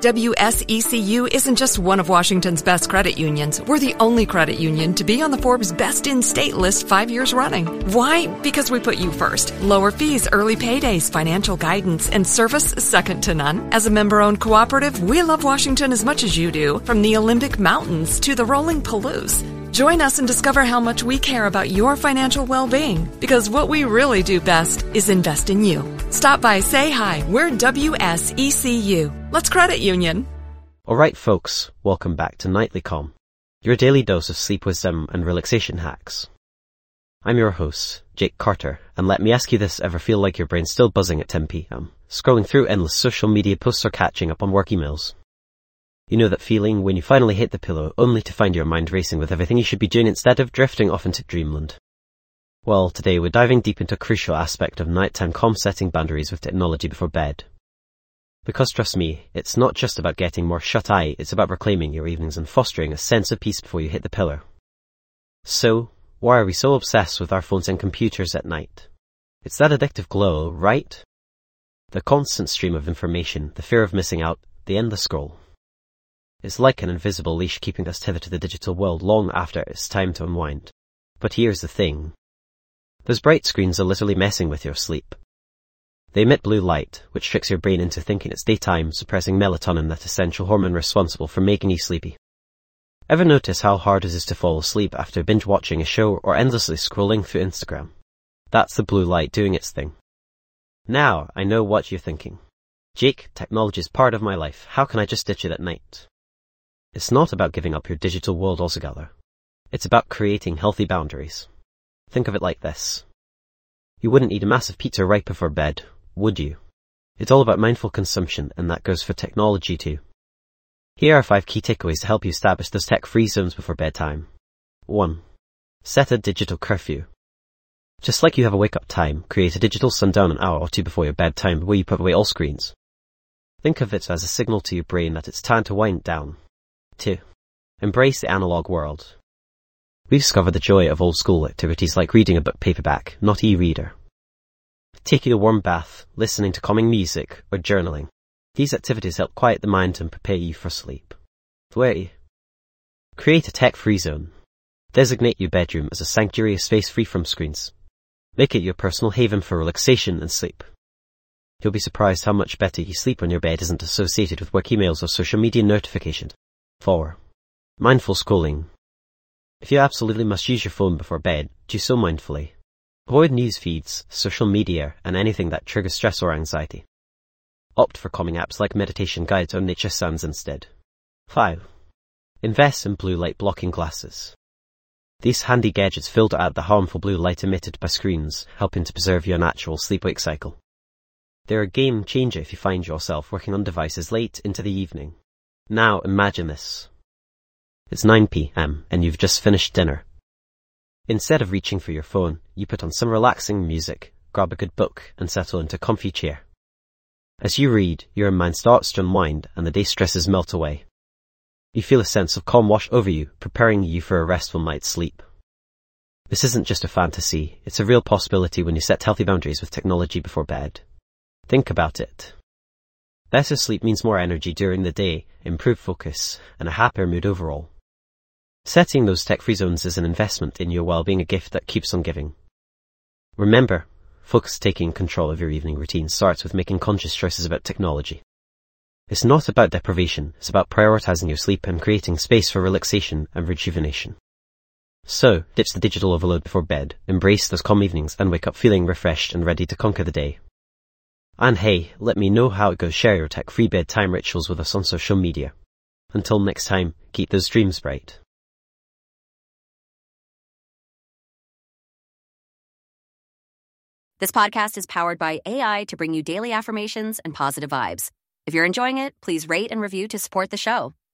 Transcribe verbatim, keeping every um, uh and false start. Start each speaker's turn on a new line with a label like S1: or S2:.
S1: W S E C U isn't just one of Washington's best credit unions. We're the only credit union to be on the Forbes Best in State list five years running. Why? Because we put you first. Lower fees, early paydays, financial guidance, and service second to none. As a member-owned cooperative, we love Washington as much as you do, from the Olympic Mountains to the rolling Palouse. Join us and discover how much we care about your financial well-being, because what we really do best is invest in you. Stop by, say hi. We're W S E C U. Let's credit union.
S2: Alright folks, welcome back to Nightly Calm, your daily dose of sleep wisdom and relaxation hacks. I'm your host, Jake Carter, and let me ask you this: ever feel like your brain's still buzzing at ten p.m, scrolling through endless social media posts or catching up on work emails? You know that feeling when you finally hit the pillow only to find your mind racing with everything you should be doing instead of drifting off into dreamland? Well, today we're diving deep into a crucial aspect of nighttime calm, setting boundaries with technology before bed. Because trust me, it's not just about getting more shut-eye, it's about reclaiming your evenings and fostering a sense of peace before you hit the pillow. So, why are we so obsessed with our phones and computers at night? It's that addictive glow, right? The constant stream of information, the fear of missing out, the endless scroll. It's like an invisible leash keeping us tethered to the digital world long after it's time to unwind. But here's the thing. Those bright screens are literally messing with your sleep. They emit blue light, which tricks your brain into thinking it's daytime, suppressing melatonin, that essential hormone responsible for making you sleepy. Ever notice how hard it is to fall asleep after binge watching a show or endlessly scrolling through Instagram? That's the blue light doing its thing. Now, I know what you're thinking. Jake, technology is part of my life. How can I just ditch it at night? It's not about giving up your digital world altogether. It's about creating healthy boundaries. Think of it like this. You wouldn't eat a massive pizza right before bed, would you? It's all about mindful consumption, and that goes for technology too. Here are five key takeaways to help you establish those tech-free zones before bedtime. one. Set a digital curfew. Just like you have a wake-up time, create a digital sundown an hour or two before your bedtime where you put away all screens. Think of it as a signal to your brain that it's time to wind down. two. Embrace the analog world. We discovered the joy of old-school activities like reading a book paperback, not e-reader. Taking a warm bath, listening to calming music, or journaling. These activities help quiet the mind and prepare you for sleep. three. Create a tech-free zone. Designate your bedroom as a sanctuary, a space free from screens. Make it your personal haven for relaxation and sleep. You'll be surprised how much better you sleep when your bed isn't associated with work emails or social media notifications. four. Mindful scrolling. If you absolutely must use your phone before bed, do so mindfully. Avoid news feeds, social media, and anything that triggers stress or anxiety. Opt for calming apps like meditation guides or nature sounds instead. five. Invest in blue light blocking glasses. These handy gadgets filter out the harmful blue light emitted by screens, helping to preserve your natural sleep-wake cycle. They're a game changer if you find yourself working on devices late into the evening. Now imagine this. It's nine p.m. and you've just finished dinner. Instead of reaching for your phone, you put on some relaxing music, grab a good book, and settle into a comfy chair. As you read, your mind starts to unwind and the day's stresses melt away. You feel a sense of calm wash over you, preparing you for a restful night's sleep. This isn't just a fantasy, it's a real possibility when you set healthy boundaries with technology before bed. Think about it. Better sleep means more energy during the day, improved focus, and a happier mood overall. Setting those tech-free zones is an investment in your well-being, a gift that keeps on giving. Remember, focus taking control of your evening routine starts with making conscious choices about technology. It's not about deprivation, it's about prioritizing your sleep and creating space for relaxation and rejuvenation. So, ditch the digital overload before bed, embrace those calm evenings, and wake up feeling refreshed and ready to conquer the day. And hey, let me know how it goes. Share your tech-free bedtime rituals with us on social media. Until next time, keep those dreams bright.
S3: This podcast is powered by A I to bring you daily affirmations and positive vibes. If you're enjoying it, please rate and review to support the show.